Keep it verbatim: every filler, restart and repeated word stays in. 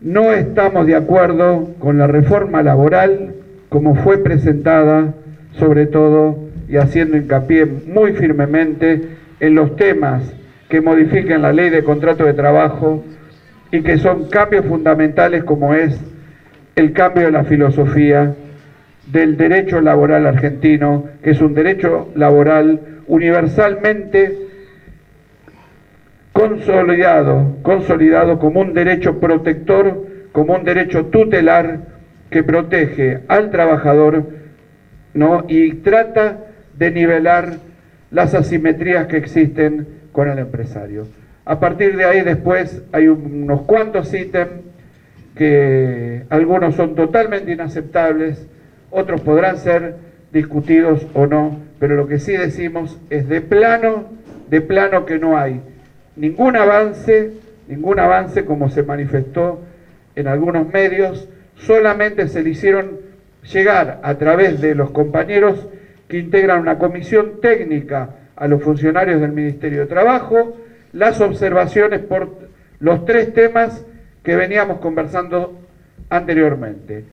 no estamos de acuerdo con la reforma laboral como fue presentada, sobre todo, y haciendo hincapié muy firmemente en los temas que modifiquen la ley de contrato de trabajo y que son cambios fundamentales como es el cambio de la filosofía del derecho laboral argentino, que es un derecho laboral universalmente consolidado, consolidado como un derecho protector, como un derecho tutelar que protege al trabajador, ¿no? Y trata de nivelar las asimetrías que existen con el empresario. A partir de ahí después hay unos cuantos ítems que algunos son totalmente inaceptables, otros podrán ser discutidos o no, pero lo que sí decimos es de plano, de plano que no hay ningún avance, ningún avance como se manifestó en algunos medios, solamente se le hicieron llegar a través de los compañeros que integran una comisión técnica a los funcionarios del Ministerio de Trabajo, las observaciones por los tres temas que veníamos conversando anteriormente.